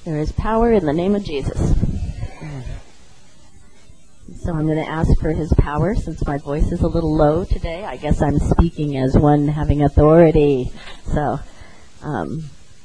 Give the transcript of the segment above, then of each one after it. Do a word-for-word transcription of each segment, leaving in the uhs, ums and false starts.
There is power in the name of Jesus. So I'm going to ask for his power. Since my voice is a little low today, I guess I'm speaking as one having authority. So, um,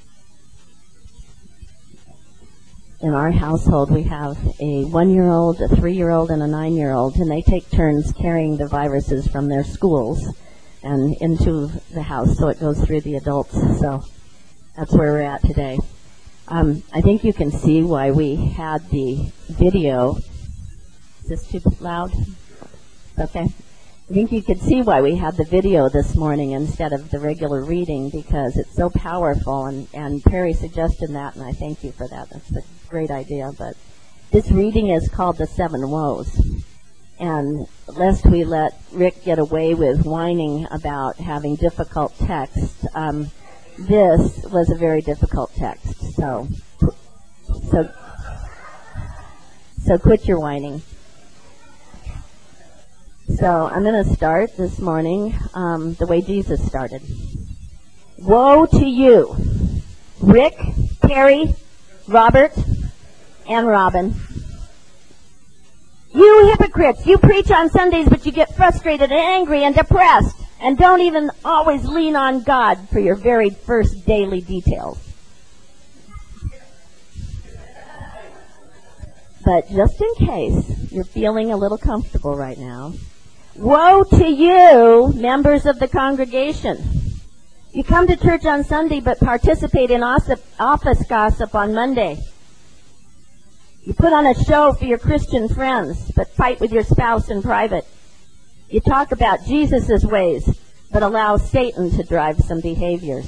in our household, we have a one-year-old, a three-year-old, and a nine-year-old, and they take turns carrying the viruses from their schools and into the house, so it goes through the adults. So that's where we're at today. Um, I think you can see why we had the video. Is this too loud? Okay. I think you could see why we had the video this morning instead of the regular reading, because it's so powerful, and, and Perry suggested that, and I thank you for that. That's a great idea. But this reading is called The Seven Woes. And lest we let Rick get away with whining about having difficult text, um, this was a very difficult text. So, so, so quit your whining. So I'm going to start this morning um, the way Jesus started. Woe to you, Rick, Terry, Robert, and Robin. You hypocrites, you preach on Sundays, but you get frustrated and angry and depressed and don't even always lean on God for your very first daily details. But just in case you're feeling a little comfortable right now, woe to you, members of the congregation. You come to church on Sunday but participate in office gossip on Monday. You put on a show for your Christian friends but fight with your spouse in private. You talk about Jesus' ways but allow Satan to drive some behaviors.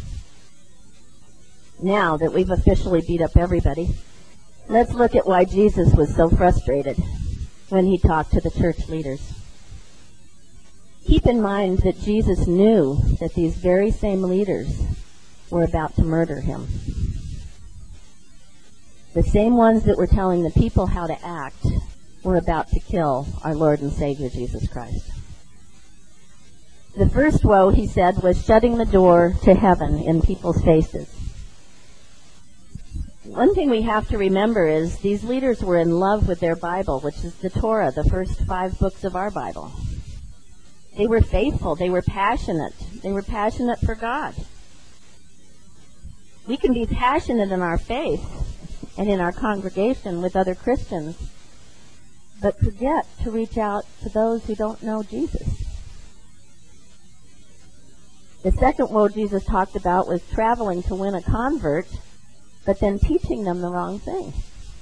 Now that we've officially beat up everybody, let's look at why Jesus was so frustrated when he talked to the church leaders. Keep in mind that Jesus knew that these very same leaders were about to murder him. The same ones that were telling the people how to act were about to kill our Lord and Savior Jesus Christ. The first woe, he said, was shutting the door to heaven in people's faces. One thing we have to remember is these leaders were in love with their Bible, which is the Torah, the first five books of our Bible. They were faithful. They were passionate. They were passionate for God. We can be passionate in our faith and in our congregation with other Christians, but forget to reach out to those who don't know Jesus. The second woe Jesus talked about was traveling to win a convert, but then teaching them the wrong thing.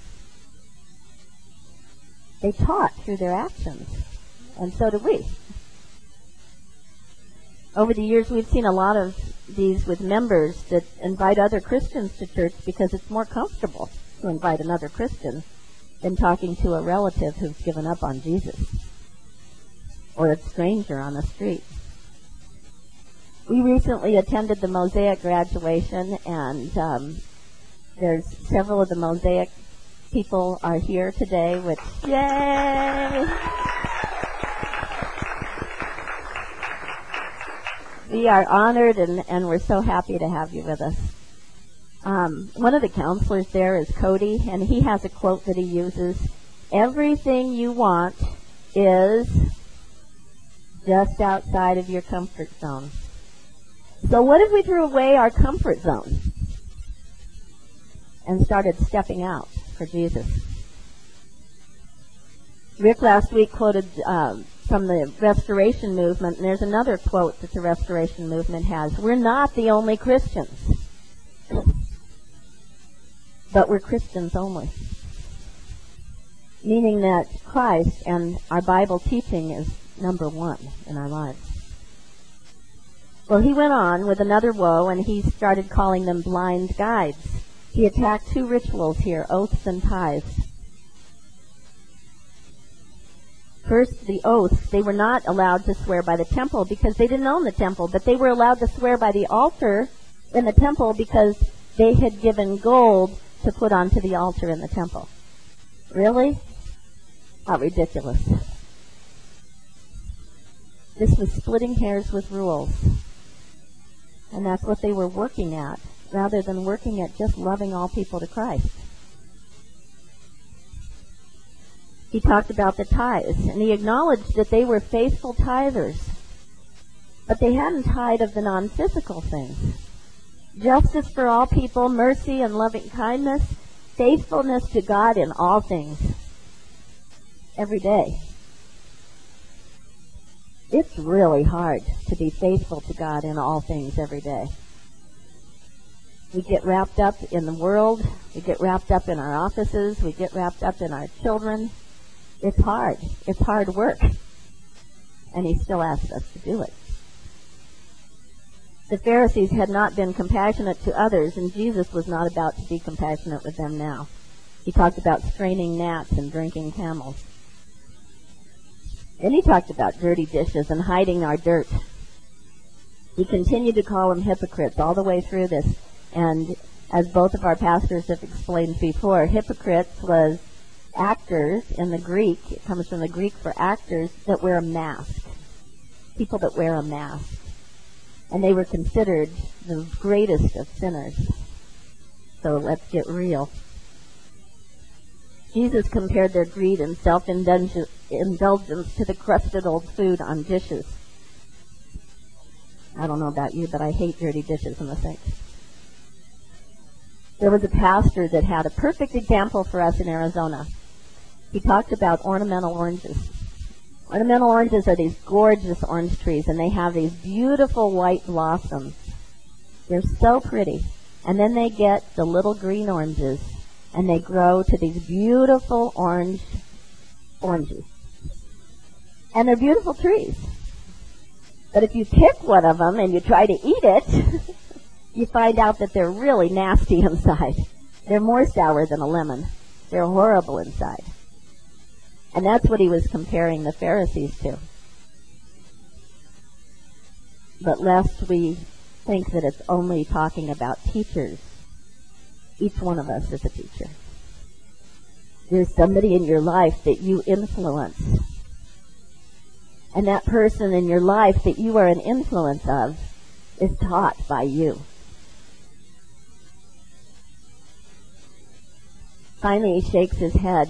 They taught through their actions, and so do we. Over the years, we've seen a lot of these with members that invite other Christians to church because it's more comfortable to invite another Christian than talking to a relative who's given up on Jesus or a stranger on the street. We recently attended the Mosaic graduation, and um, there's several of the Mosaic people are here today, which, yay! We are honored, and, and we're so happy to have you with us. Um, one of the counselors there is Cody, and he has a quote that he uses. Everything you want is just outside of your comfort zone. So what if we threw away our comfort zone and started stepping out for Jesus? Rick last week quoted um, from the Restoration Movement, and there's another quote that the Restoration Movement has. We're not the only Christians, but we're Christians only. Meaning that Christ and our Bible teaching is number one in our lives. Well, he went on with another woe, and he started calling them blind guides. He attacked two rituals here, oaths and tithes. First, the oaths. They were not allowed to swear by the temple because they didn't own the temple, but they were allowed to swear by the altar in the temple because they had given gold to put onto the altar in the temple. Really? How ridiculous. This was splitting hairs with rules. And that's what they were working at rather than working at just loving all people to Christ. He talked about the tithes, and he acknowledged that they were faithful tithers, but they hadn't tithe of the non-physical things. Justice for all people, mercy and loving kindness, faithfulness to God in all things, every day. It's really hard to be faithful to God in all things every day. We get wrapped up in the world, we get wrapped up in our offices, we get wrapped up in our children. It's hard. It's hard work. And he still asks us to do it. The Pharisees had not been compassionate to others, and Jesus was not about to be compassionate with them now. He talked about straining gnats and drinking camels. Then he talked about dirty dishes and hiding our dirt. He continued to call them hypocrites all the way through this. And as both of our pastors have explained before, hypocrites was actors in the Greek. It comes from the Greek for actors that wear a mask. People that wear a mask. And they were considered the greatest of sinners. So let's get real. Jesus compared their greed and self-indulgence to the crusted old food on dishes. I don't know about you, but I hate dirty dishes in the sink. There was a pastor that had a perfect example for us in Arizona. He talked about ornamental oranges. Ornamental oranges are these gorgeous orange trees, and they have these beautiful white blossoms. They're so pretty. And then they get the little green oranges, and they grow to these beautiful orange oranges. And they're beautiful trees. But if you pick one of them and you try to eat it, you find out that they're really nasty inside. They're more sour than a lemon. They're horrible inside. And that's what he was comparing the Pharisees to. But lest we think that it's only talking about teachers, each one of us is a teacher. There's somebody in your life that you influence. And that person in your life that you are an influence of is taught by you. Finally, he shakes his head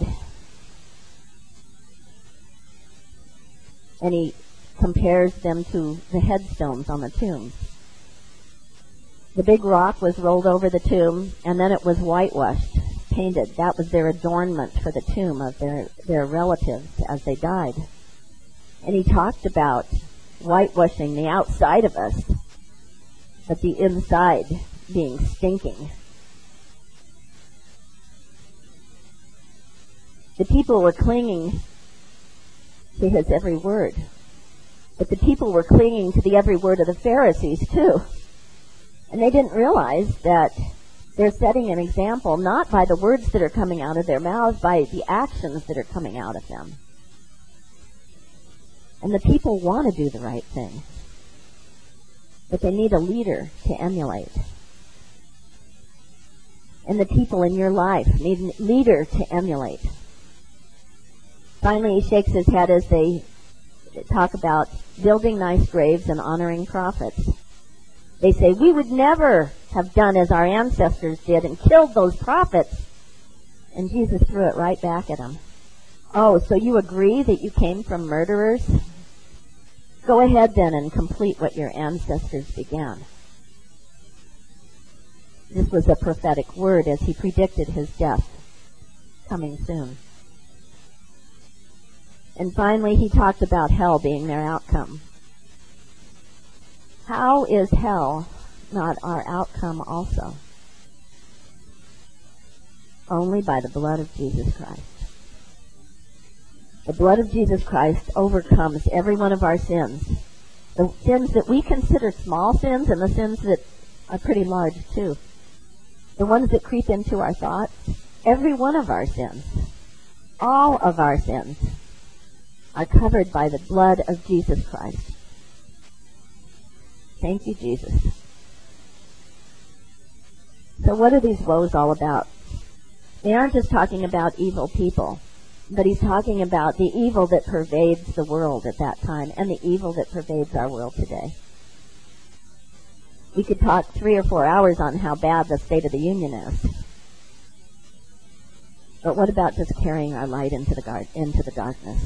and he compares them to the headstones on the tombs. The big rock was rolled over the tomb, and then it was whitewashed, painted. That was their adornment for the tomb of their, their relatives as they died. And he talked about whitewashing the outside of us, but the inside being stinking. The people were clinging to his every word. But the people were clinging to the every word of the Pharisees too. And they didn't realize that they're setting an example not by the words that are coming out of their mouths, by the actions that are coming out of them. And the people want to do the right thing. But they need a leader to emulate. And the people in your life need a leader to emulate. Finally, he shakes his head as they talk about building nice graves and honoring prophets. They say, we would never have done as our ancestors did and killed those prophets. And Jesus threw it right back at them. Oh, so you agree that you came from murderers? Go ahead then and complete what your ancestors began. This was a prophetic word as he predicted his death coming soon. And finally, he talked about hell being their outcome. How is hell not our outcome also? Only by the blood of Jesus Christ. The blood of Jesus Christ overcomes every one of our sins. The sins that we consider small sins and the sins that are pretty large too. The ones that creep into our thoughts. Every one of our sins. All of our sins are covered by the blood of Jesus Christ. Thank you, Jesus. So what are these woes all about? They aren't just talking about evil people, but he's talking about the evil that pervades the world at that time and the evil that pervades our world today. We could talk three or four hours on how bad the State of the Union is. But what about just carrying our light into the gar- into the darkness?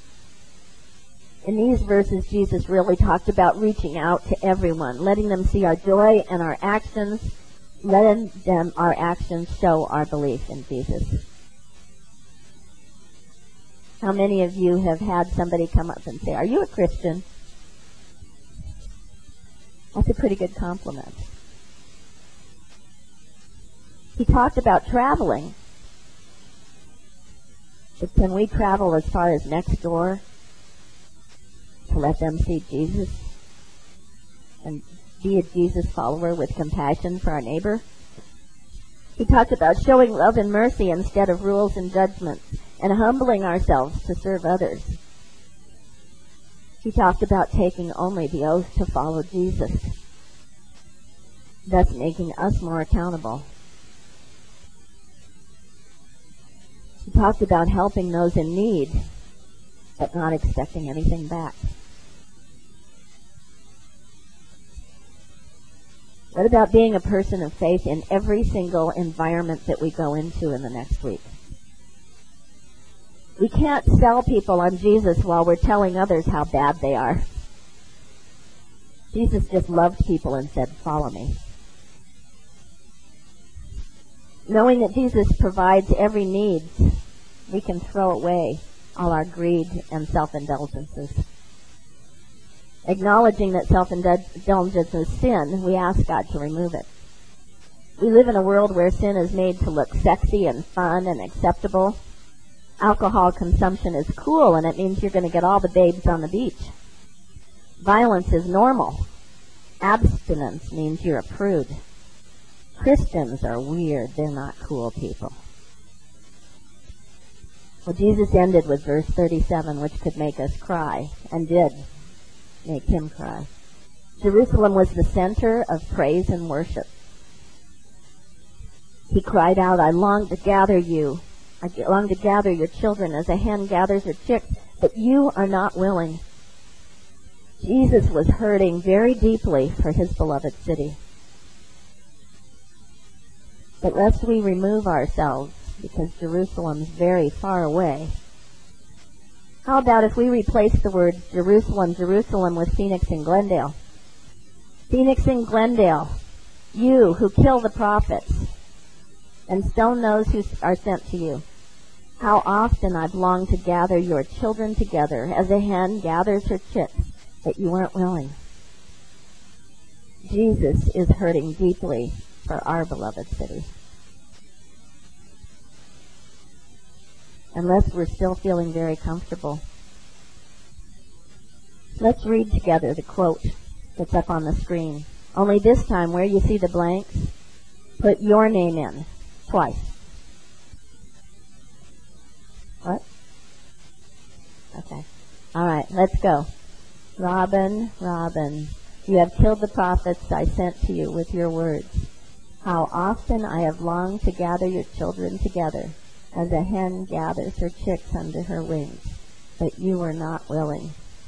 In these verses, Jesus really talked about reaching out to everyone, letting them see our joy and our actions, letting them our actions show our belief in Jesus. How many of you have had somebody come up and say, "Are you a Christian?" That's a pretty good compliment. He talked about traveling. But can we travel as far as next door to let them see Jesus and be a Jesus follower with compassion for our neighbor? He talked about showing love and mercy instead of rules and judgments, and humbling ourselves to serve others. He talked about taking only the oath to follow Jesus, thus making us more accountable. He talked about helping those in need, but not expecting anything back. What about being a person of faith in every single environment that we go into in the next week? We can't sell people on Jesus while we're telling others how bad they are. Jesus just loved people and said, "Follow me." Knowing that Jesus provides every need, we can throw away all our greed and self-indulgences. Acknowledging that self-indulgence is sin, we ask God to remove it. We live in a world where sin is made to look sexy and fun and acceptable. Alcohol consumption is cool, and it means you're going to get all the babes on the beach. Violence is normal. Abstinence means you're a prude. Christians are weird. They're not cool people. Well, Jesus ended with verse thirty-seven, which could make us cry, and did make him cry. Jerusalem was the center of praise and worship. He cried out, "I long to gather you. I long to gather your children as a hen gathers her chicks, but you are not willing." Jesus was hurting very deeply for his beloved city. But lest we remove ourselves, because Jerusalem's very far away, how about if we replace the words Jerusalem, Jerusalem with Phoenix and Glendale? Phoenix and Glendale, you who kill the prophets and stone those who are sent to you. How often I've longed to gather your children together as a hen gathers her chicks, but you weren't willing. Jesus is hurting deeply for our beloved city. Unless we're still feeling very comfortable. Let's read together the quote that's up on the screen. Only this time, where you see the blanks, put your name in twice. What? Okay. All right, let's go. Robin, Robin, you have killed the prophets I sent to you with your words. How often I have longed to gather your children together as a hen gathers her chicks under her wings, but you were not willing.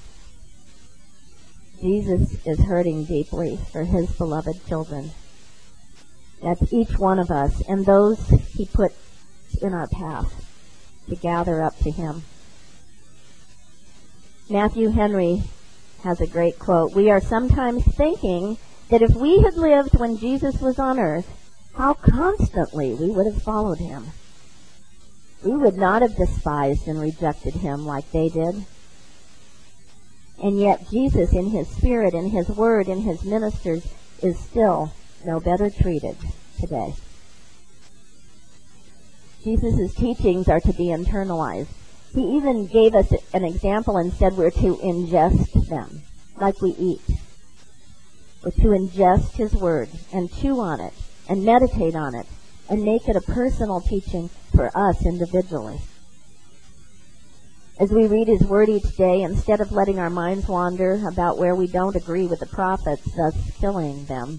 Jesus is hurting deeply for his beloved children. That's each one of us and those he put in our path to gather up to him. Matthew Henry has a great quote. We are sometimes thinking that if we had lived when Jesus was on earth, how constantly we would have followed him. We would not have despised and rejected him like they did. And yet Jesus, in his spirit, in his word, in his ministers, is still no better treated today. Jesus' teachings are to be internalized. He even gave us an example and said we're to ingest them, like we eat. We're to ingest his word and chew on it and meditate on it and make it a personal teaching for us individually. As we read his word each day, instead of letting our minds wander about where we don't agree with the prophets, thus killing them,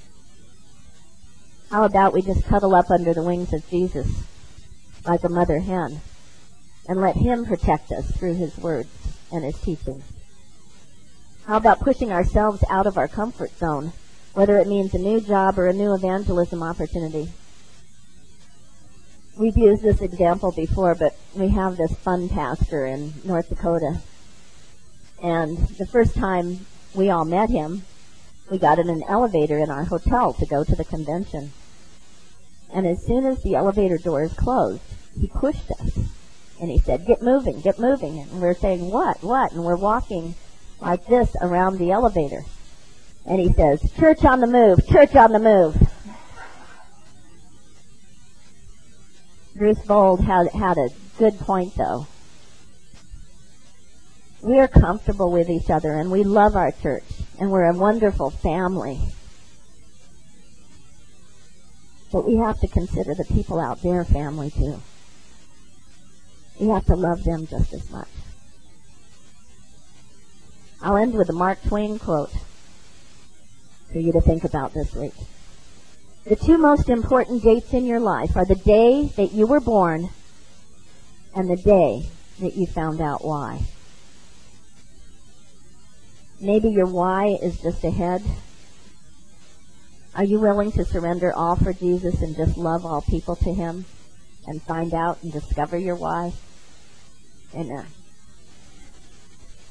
how about we just cuddle up under the wings of Jesus like a mother hen and let him protect us through his words and his teachings? How about pushing ourselves out of our comfort zone whether it means a new job or a new evangelism opportunity. We've used this example before, but we have this fun pastor in North Dakota. And the first time we all met him, we got in an elevator in our hotel to go to the convention. And as soon as the elevator doors closed, he pushed us. And he said, "Get moving, get moving." And we're saying, "What, what?" And we're walking like this around the elevator. And he says, "Church on the move, church on the move." Bruce Bold had, had a good point, though. We're comfortable with each other, and we love our church, and we're a wonderful family. But we have to consider the people out there family, too. We have to love them just as much. I'll end with a Mark Twain quote for you to think about this week. The two most important dates in your life are the day that you were born and the day that you found out why. Maybe your why is just ahead. Are you willing to surrender all for Jesus and just love all people to him and find out and discover your why? Amen.